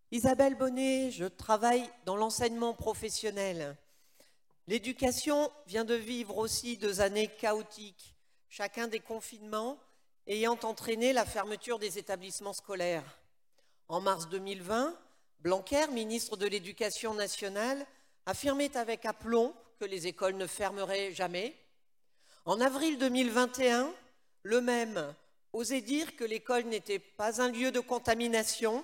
Isabelle Bonnet, je travaille dans l'enseignement professionnel. L'éducation vient de vivre aussi 2 années chaotiques, chacun des confinements ayant entraîné la fermeture des établissements scolaires. En mars 2020, Blanquer, ministre de l'Éducation nationale, affirmait avec aplomb que les écoles ne fermeraient jamais. En avril 2021, le même osait dire que l'école n'était pas un lieu de contamination.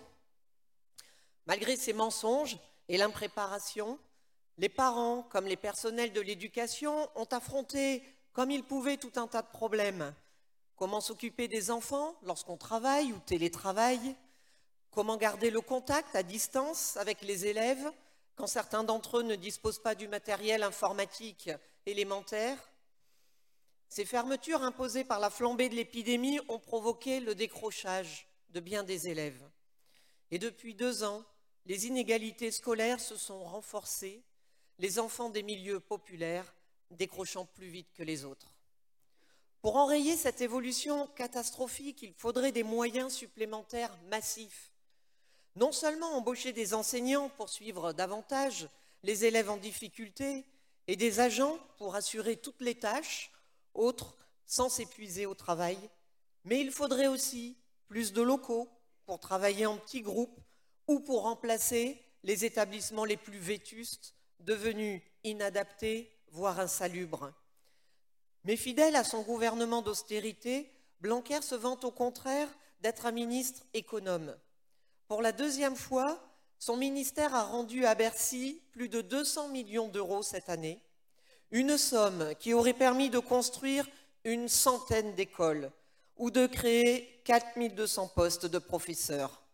Malgré ces mensonges et l'impréparation, les parents, comme les personnels de l'éducation, ont affronté, comme ils pouvaient, tout un tas de problèmes. Comment s'occuper des enfants lorsqu'on travaille ou télétravaille? Comment garder le contact à distance avec les élèves quand certains d'entre eux ne disposent pas du matériel informatique élémentaire? Ces fermetures imposées par la flambée de l'épidémie ont provoqué le décrochage de bien des élèves. Et depuis 2 ans, les inégalités scolaires se sont renforcées, les enfants des milieux populaires décrochant plus vite que les autres. Pour enrayer cette évolution catastrophique, il faudrait des moyens supplémentaires massifs. Non seulement embaucher des enseignants pour suivre davantage les élèves en difficulté et des agents pour assurer toutes les tâches, autres sans s'épuiser au travail, mais il faudrait aussi plus de locaux pour travailler en petits groupes ou pour remplacer les établissements les plus vétustes, devenus inadaptés, voire insalubres. Mais fidèle à son gouvernement d'austérité, Blanquer se vante au contraire d'être un ministre économe. Pour la 2e fois, son ministère a rendu à Bercy plus de 200 millions d'euros cette année, une somme qui aurait permis de construire une centaine d'écoles ou de créer 4200 postes de professeurs.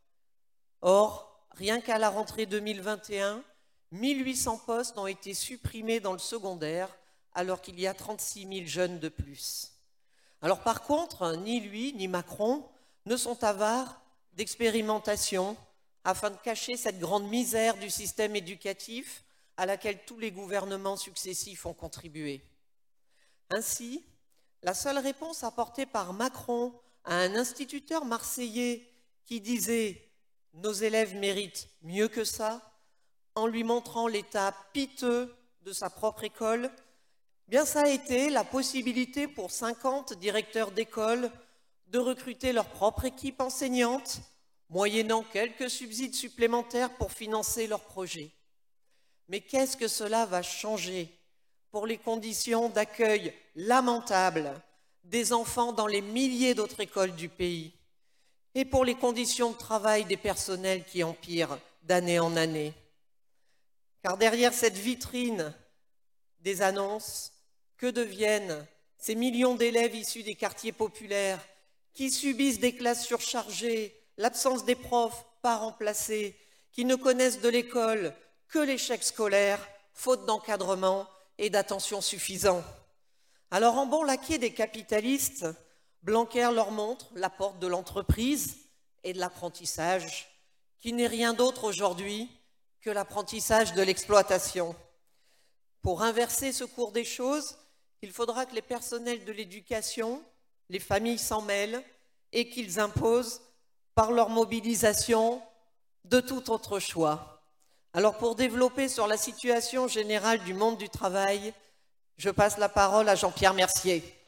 Or, rien qu'à la rentrée 2021, 1800 postes ont été supprimés dans le secondaire, alors qu'il y a 36 000 jeunes de plus. Alors par contre, ni lui ni Macron ne sont avares d'expérimentation afin de cacher cette grande misère du système éducatif à laquelle tous les gouvernements successifs ont contribué. Ainsi, la seule réponse apportée par Macron à un instituteur marseillais qui disait « Nos élèves méritent mieux que ça », en lui montrant l'état piteux de sa propre école, bien ça a été la possibilité pour 50 directeurs d'école de recruter leur propre équipe enseignante, moyennant quelques subsides supplémentaires pour financer leurs projets. Mais qu'est-ce que cela va changer pour les conditions d'accueil lamentables des enfants dans les milliers d'autres écoles du pays et pour les conditions de travail des personnels qui empirent d'année en année? Car derrière cette vitrine des annonces, que deviennent ces millions d'élèves issus des quartiers populaires qui subissent des classes surchargées, l'absence des profs pas remplacés, qui ne connaissent de l'école que l'échec scolaire, faute d'encadrement et d'attention suffisant? Alors en bon laquais des capitalistes, Blanquer leur montre la porte de l'entreprise et de l'apprentissage, qui n'est rien d'autre aujourd'hui que l'apprentissage de l'exploitation. Pour inverser ce cours des choses, il faudra que les personnels de l'éducation, les familles s'en mêlent et qu'ils imposent par leur mobilisation de tout autre choix. Alors pour développer sur la situation générale du monde du travail, je passe la parole à Jean-Pierre Mercier.